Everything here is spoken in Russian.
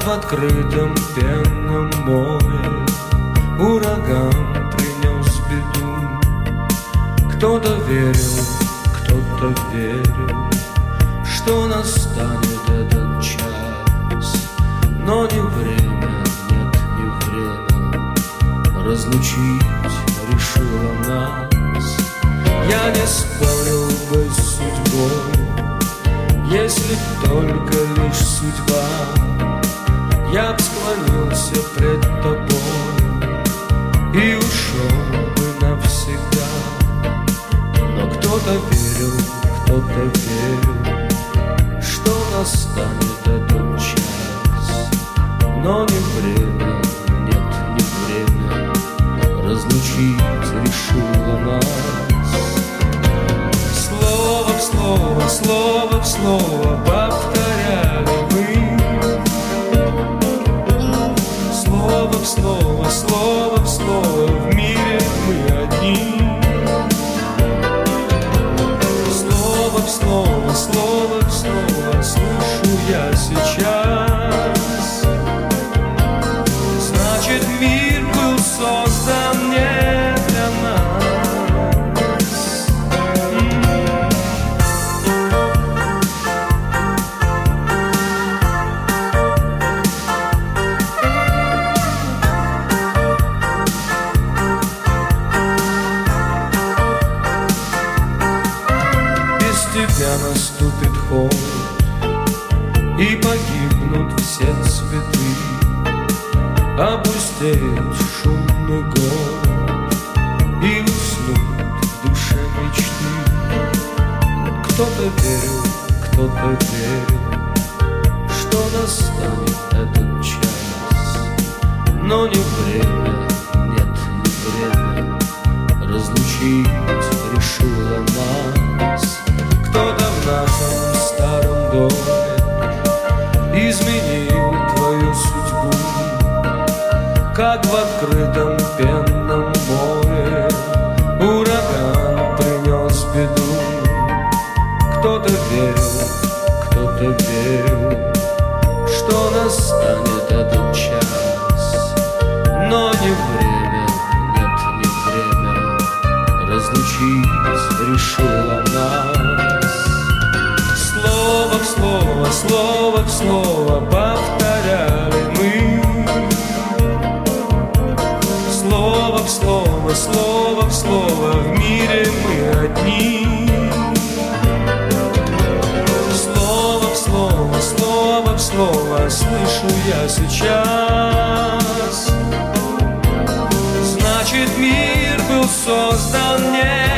в открытом пенном море ураган принес беду. Кто-то верил, что настанет этот час, но не время, нет, не время разлучить решила нас. Я не спорил бы с судьбой, если б только лишь судьба. Я б склонился пред тобой и ушел бы навсегда. Но кто-то верил, что настанет этот час, но не время, нет, не время разлучить решила нас. Слово в слово, слово в слово повторяли мы. Слово в слово, слово в слово, в мире мы одни. Слово в слово, слово в слово слышу я сейчас. Значит, мир был создан не для нас. Тебя наступит холод, и погибнут все цветы, опустеет шумный город, и уснут в душе мечты. Кто-то верил, что настанет этот час, но не время, нет, не время разлучить решила нас. Кто-то в нашем старом доме изменил твою судьбу, как в открытом пенном море ураган принес беду. Кто-то верил, что настанет этот час, но не время, нет, не время разлучить решила нас. Слово в слово, слово в слово повторяли мы. Слово в слово, слово в слово, в мире мы одни. Слово в слово, слово в слово слышу я сейчас. Значит, мир был создан не